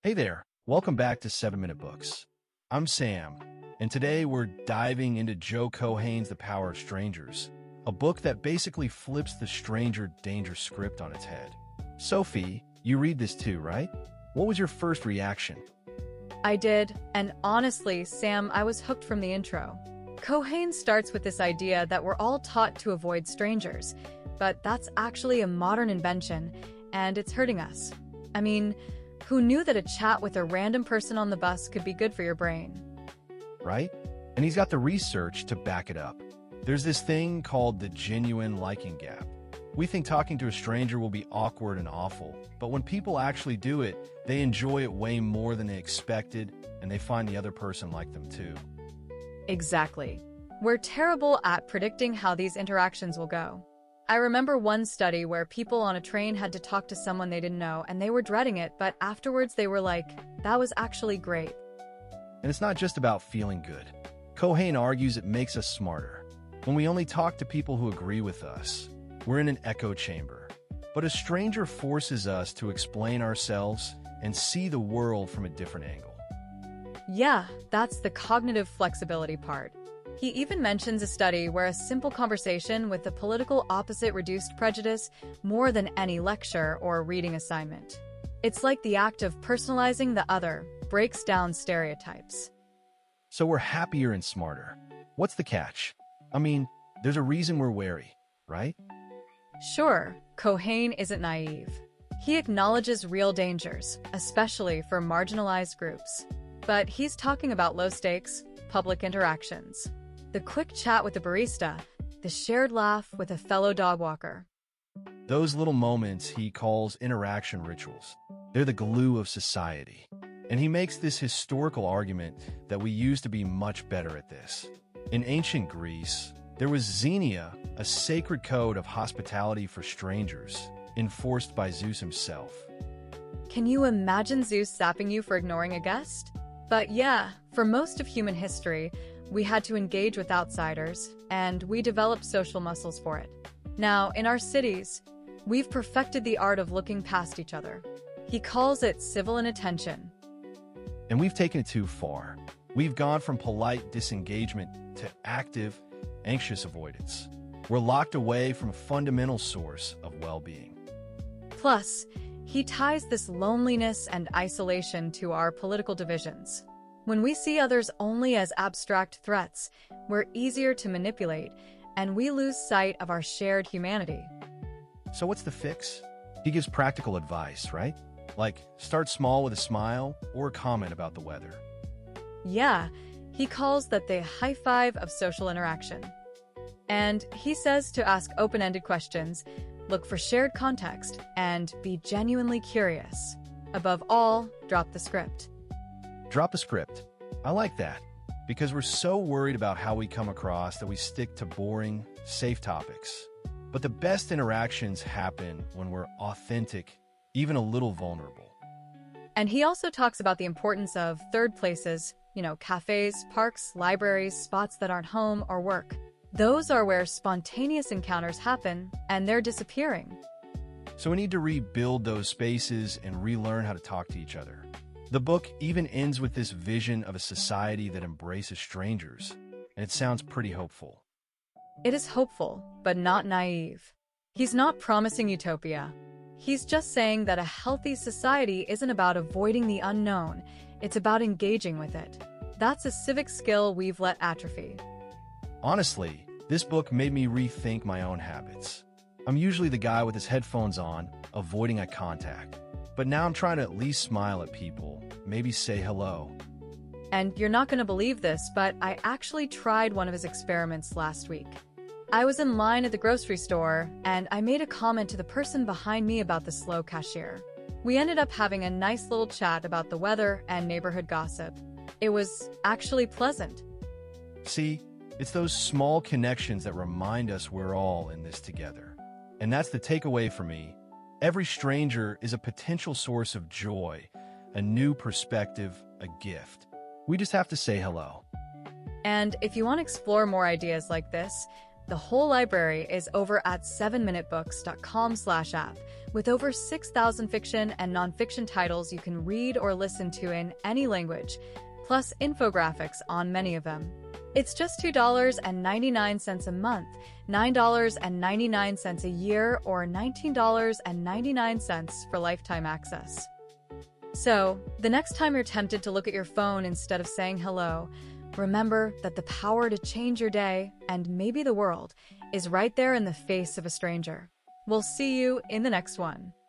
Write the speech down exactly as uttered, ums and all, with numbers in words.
Hey there, welcome back to seven Minute Books. I'm Sam, and today we're diving into Joe Cohane's The Power of Strangers, a book that basically flips the stranger danger script on its head. Sophie, you read this too, right? What was your first reaction? I did, and honestly, Sam, I was hooked from the intro. Cohane starts with this idea that we're all taught to avoid strangers, but that's actually a modern invention, and it's hurting us. I mean, who knew that a chat with a random person on the bus could be good for your brain? Right? And he's got the research to back it up. There's this thing called the genuine liking gap. We think talking to a stranger will be awkward and awful, but when people actually do it, they enjoy it way more than they expected, and they find the other person like them too. Exactly. We're terrible at predicting how these interactions will go. I remember one study where people on a train had to talk to someone they didn't know, and they were dreading it, but afterwards they were like, that was actually great. And it's not just about feeling good. Cohane argues it makes us smarter. When we only talk to people who agree with us, we're in an echo chamber. But a stranger forces us to explain ourselves and see the world from a different angle. Yeah, that's the cognitive flexibility part. He even mentions a study where a simple conversation with the political opposite reduced prejudice more than any lecture or reading assignment. It's like the act of personalizing the other breaks down stereotypes. So we're happier and smarter. What's the catch? I mean, there's a reason we're wary, right? Sure, Cohane isn't naive. He acknowledges real dangers, especially for marginalized groups. But he's talking about low-stakes, public interactions. The quick chat with the barista, the shared laugh with a fellow dog walker. Those little moments he calls interaction rituals. They're the glue of society. And he makes this historical argument that we used to be much better at this. In ancient Greece, there was Xenia, a sacred code of hospitality for strangers, enforced by Zeus himself. Can you imagine Zeus zapping you for ignoring a guest? But yeah, for most of human history, we had to engage with outsiders, and we developed social muscles for it. Now, in our cities, we've perfected the art of looking past each other. He calls it civil inattention. And we've taken it too far. We've gone from polite disengagement to active, anxious avoidance. We're locked away from a fundamental source of well-being. Plus, he ties this loneliness and isolation to our political divisions. When we see others only as abstract threats, we're easier to manipulate, and we lose sight of our shared humanity. So what's the fix? He gives practical advice, right? Like, start small with a smile or a comment about the weather. Yeah, he calls that the high five of social interaction. And he says to ask open-ended questions, look for shared context, and be genuinely curious. Above all, drop the script. Drop the script. I like that, because we're so worried about how we come across that we stick to boring, safe topics. But the best interactions happen when we're authentic, even a little vulnerable. And he also talks about the importance of third places, you know, cafes, parks, libraries, spots that aren't home or work. Those are where spontaneous encounters happen, and they're disappearing. So we need to rebuild those spaces and relearn how to talk to each other. The book even ends with this vision of a society that embraces strangers, and it sounds pretty hopeful. It is hopeful, but not naive. He's not promising utopia. He's just saying that a healthy society isn't about avoiding the unknown, it's about engaging with it. That's a civic skill we've let atrophy. Honestly, this book made me rethink my own habits. I'm usually the guy with his headphones on, avoiding eye contact. But now I'm trying to at least smile at people, maybe say hello. And you're not going to believe this, but I actually tried one of his experiments last week. I was in line at the grocery store, and I made a comment to the person behind me about the slow cashier. We ended up having a nice little chat about the weather and neighborhood gossip. It was actually pleasant. See, it's those small connections that remind us we're all in this together. And that's the takeaway for me. Every stranger is a potential source of joy, a new perspective, a gift. We just have to say hello. And if you want to explore more ideas like this, The whole library is over at seven minute books dot com slash app, with over six thousand fiction and nonfiction titles you can read or listen to in any language, plus infographics on many of them. It's just two dollars and ninety-nine cents a month, nine dollars and ninety-nine cents a year, or nineteen dollars and ninety-nine cents for lifetime access. So, the next time you're tempted to look at your phone instead of saying hello, remember that the power to change your day, and maybe the world, is right there in the face of a stranger. We'll see you in the next one.